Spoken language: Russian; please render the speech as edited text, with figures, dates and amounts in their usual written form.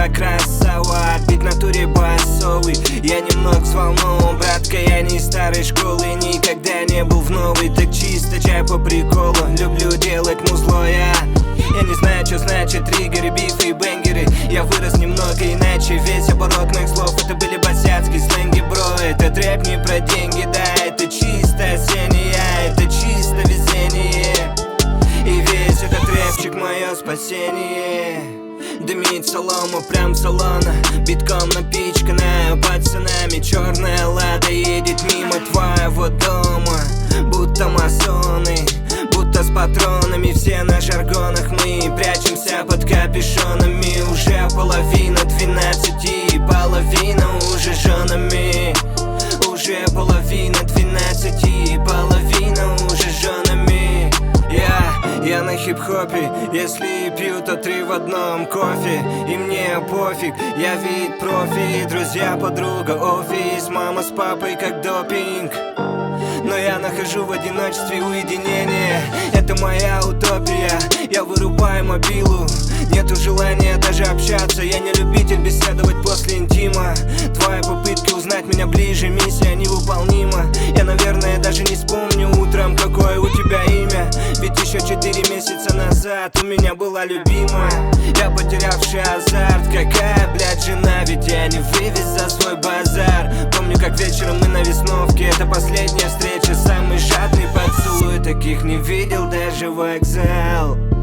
красава, бит в натуре басовый. Я немного взволнован, братка, я не из старой школы, никогда не был в новой. Так чисто чай по приколу, люблю делать музло я. Я не знаю, что значит триггеры, бифы и бенгеры. Я вырос немного иначе, весь оборот моих слов это были босяцкие сленги, бро. Это трэп не про деньги, да, это чисто осеннее, это чисто везение. И весь этот рэпчик мое спасение. Дымит солома прям с салона, битком напичканная пацанами. Черная лада едет мимо твоего дома, будто масоны, будто с патронами. Все на жаргонах, мы прячемся под капюшонами. Уже половина 12 и половина уже женами. Уже половина 12 и половина уже женами. Я на хип-хопе, если пью, то 3 в одном кофе. И мне пофиг, я вид профи. Друзья, подруга, офис, мама с папой как допинг. Но я нахожу в одиночестве уединение. Это моя утопия, я вырубаю мобилу. Нету желания даже общаться, я не любитель беседовать после интима. Твои попытки узнать меня ближе, миссия невыполнима. Я, наверное, даже не вспомню утром, какое у тебя имя. Ведь еще 4 месяца назад у меня была любимая. Я потерявший азарт, какая, блядь, жена. Ведь я не вывез за свой базар. Помню, как вечером мы на Весновке, это последняя встреча, самый жадный поцелуй. Таких не видел даже вокзал.